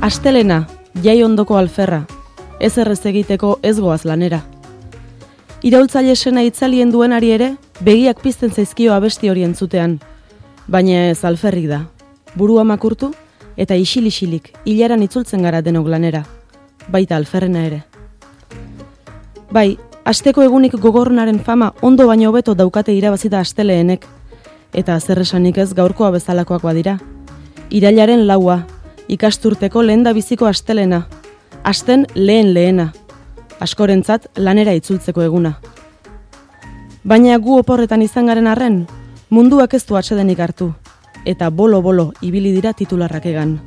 Astelena, jai ondoko alferra, ez errez egiteko ez goaz lanera. Iraultzaile sena itzalien duenari ere, begiak pizten zaizkio abesti hori entzutean, baina ez alferrik da. Burua makurtu eta isil-isilik hilaran itzultzen gara denok lanera, baita alferrena ere. Bai, asteko egunik gogornaren fama ondo baino hobeto daukate irabazita asteleenek, eta zer esanik ez gaurkoa bezalakoak badira. Irailaren 4, ikasturteko lehendabiziko astelena, asten lehena, askorentzat lanera itzultzeko eguna. Baina gu oporretan izan garen arren, munduak ez du atsedenik hartu, eta bolo-bolo ibili dira titularrak egan.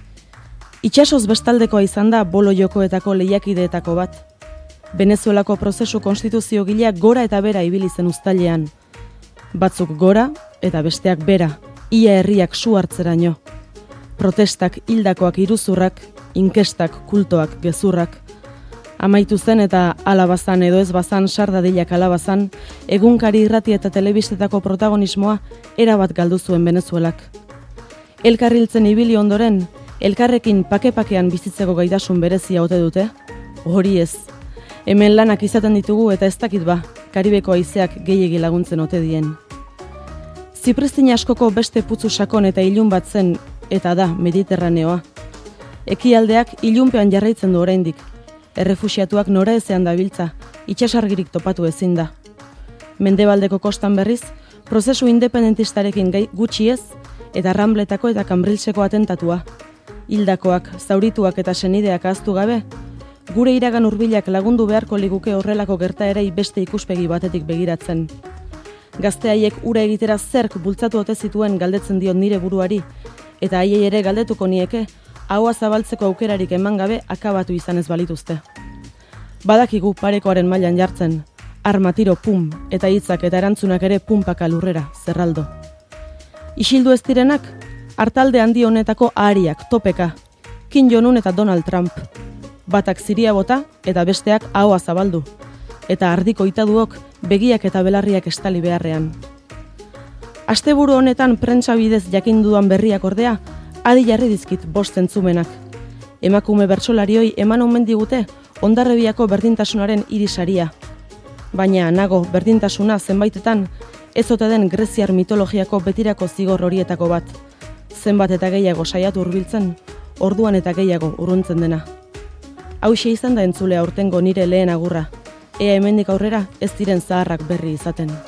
Itxasoz bestaldekoa izan da bolo jokoetako lehiakideetako bat. Venezuelako prozesu konstituziogileak gora eta bera ibili zen uztailean. Batzuk gora eta besteak bera, ia herriak su hartzeraino. Protestak, hildakoak iruzurrak, inkestak, kultoak, gezurrak. Amaitu zen eta alabazan edo ez bazan sardadilak alabazan, egunkari irrati eta telebistetako protagonismoa erabat galdu zuen Venezuelak. Elkarriltzen ibili ondoren, elkarrekin pake-pakean bizitzeko gaitasun berezia ote dute? Hori ez. Hemen lanak izaten ditugu eta ez dakit ba, Karibeko haizeak gehiegi laguntzen ote dien. Zipristin askoko beste putzu sakon eta ilun bat zen, eta da Mediterraneoa. Ekialdeak ilunpean jarraitzen du oraindik. Errefuxiatuak nora ezean dabiltza, itxasargirik topatu ezin da. Mendebaldeko kostan berriz, prozesu independentistarekin gutxi ez, eta Rambletako eta Kambrilseko atentatua. Hildakoak, zaurituak eta senideak ahaztu gabe, gure iragan hurbilak lagundu beharko liguke horrelako gertaerei beste ikuspegi batetik begiratzen. Gazteaiek ura egitera zerk bultzatu ote zituen galdetzen dio nire buruari, eta haiei ere galdetuko nieke, ahoa zabaltzeko aukerarik eman gabe akabatu izan ez balituzte. Badakigu parekoaren mailan jartzen, arma tiro pum, eta hitzak eta erantzunak ere pumpaka lurrera, zerraldo. Isildu ez direnak, hartalde handi honetako ahariak, topeka, Kim Jong-un eta Donald Trump. Batak ziria bota eta besteak ahoa zabaldu, eta ardiko itaduok begiak eta belarriak estali beharrean. Asteburu honetan prentsa bidez jakin dudan berriak ordea, adi jarri dizkit 5 zentzumenak. Emakume bertsolarioi eman omen digute Hondarribiako berdintasunaren irisaria. Baina nago berdintasuna zenbaitetan ez ote den greziar mitologiako betirako zigor horietako bat. Zenbat eta gehiago saiatu hurbiltzen, orduan eta gehiago urruntzen dena. Hauxe izan da entzule aurtengo nire lehen agurra. Ea hemendik aurrera ez diren zaharrak berri izaten.